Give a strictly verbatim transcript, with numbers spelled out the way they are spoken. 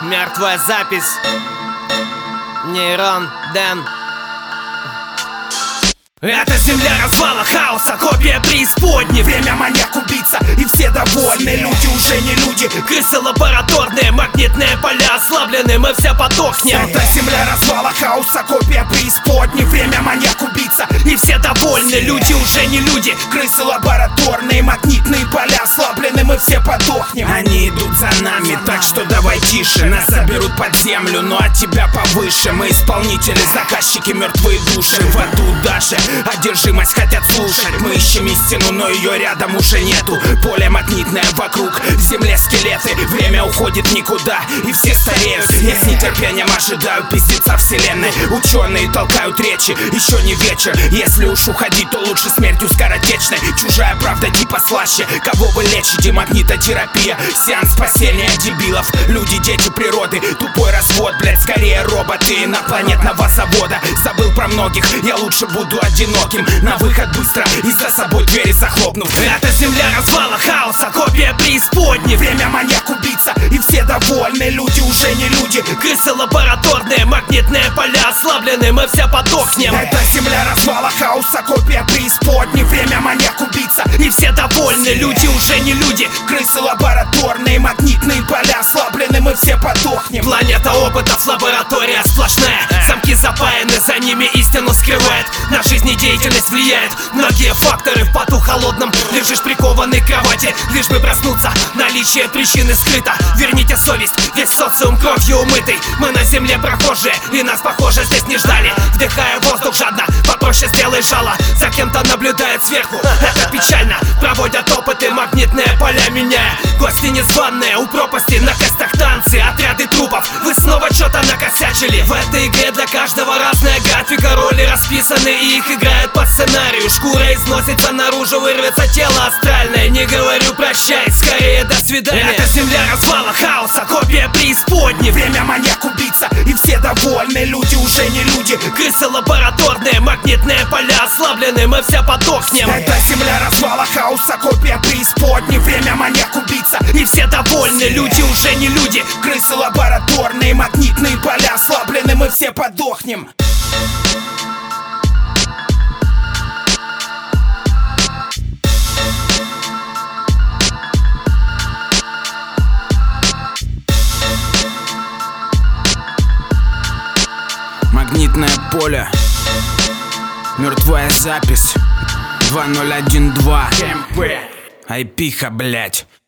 Мертвая запись. Нейрон Дэн. Это земля развала, хаоса, копия преисподней. Время маньяк, убийца, и все довольны. Люди уже не люди, крысы лабораторные, магнитные поля ослаблены, мы все подохнем. Это земля развала, хаоса, копия преисподней. Время маньяк, убийца, и все довольны. Люди уже не люди, крысы лабораторные, магнитные поля ослаблены, мы все подохнем. Они идут за нами, так что давай тише. Нас заберут под землю, ну а тебя повыше. Мы исполнители, заказчики, мертвые души. В аду даже одержимость хотят слушать. Мы ищем истину, но ее рядом уже нету. Поле магнитное вокруг, в земле скелеты. Время уходит никуда, и все стареют. Я с нетерпением ожидаю пиздеца вселенной. Ученые толкают речи, еще не вечер. Если уж уходить, то лучше смертью скоротечной. Чужая правда типа слаще. Кого вы лечите? Магнитотерапия, сеанс спасения дебилов. Люди, дети природы, тупой развод. Блять, скорее роботы инопланетного завода. Забыл про многих, я лучше буду один. Одиноким, на выход быстро и за собой двери захлопнув. Это земля развала, хаоса, копия преисподней. Время маньяк, убийца, и все довольны. Люди уже не люди, крысы лабораторные, магнитные поля ослаблены, мы все подохнем. Это земля развала, хаоса, копия преисподней. Время маньяк, убийца, и все довольны. Люди уже не люди, крысы лабораторные, магнитные поля ослаблены, мы все подохнем. Планета опытов, лаборатория сплошная. Замки запаяны, за ними истину скрывает. На жизнь деятельность влияет многие факторы. В поту холодном лежишь прикованный к кровати, лишь бы проснуться, наличие причины скрыто. Верните совесть, весь социум кровью умытый. Мы на земле прохожие, и нас, похоже, здесь не ждали. Вдыхая воздух жадно, попроще сделай жало. За кем-то наблюдает сверху, это печально. Проводят опыты, магнитные поля меняя. Гости незваные, у пропасти на костях танцы. Отряды трупов, вы снова что-то накосячили. В этой игре для каждого разная графика. Роли расписаны, и их играют по сценарию. Шкура износится наружу, вырвется тело астральное. Не говорю прощай, скорее до свидания. Это земля развала, хаоса, копия преисподней. Время маньяк, убийца, и все довольны. Люди уже не люди, крысы лабораторные, магнитные поля ослаблены, мы все подохнем. Это земля развала, хаоса, копия преисподней. Время маньяк, убийца, и все довольны. Люди уже не люди, крысы лабораторные, магнитные поля ослаблены, мы все подохнем. Магнитное поле, мертвая запись, два ноль один два, Айпиха, блять.